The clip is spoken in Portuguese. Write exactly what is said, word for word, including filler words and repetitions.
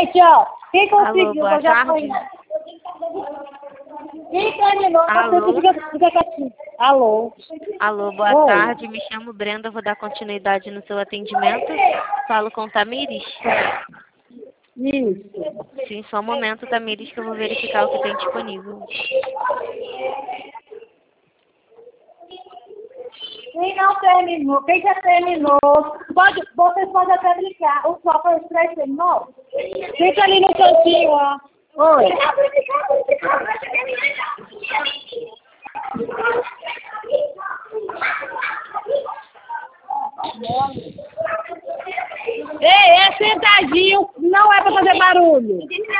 Gente, ó, quem conseguiu, boa eu já tarde. fui. Quem terminou, Alô? você fica, fica quietinho. Alô? Alô, boa Oi. tarde. Me chamo Brenda, vou dar continuidade no seu atendimento. Falo com Tamires. Isso. Sim, só um momento, Tamires, que eu vou verificar o que tem disponível. Quem não terminou, quem já terminou, pode, vocês podem até brincar. O só foi os três terminou? Fica ali no cantinho, ó. Oi. Ei, é sentadinho, não é pra fazer barulho.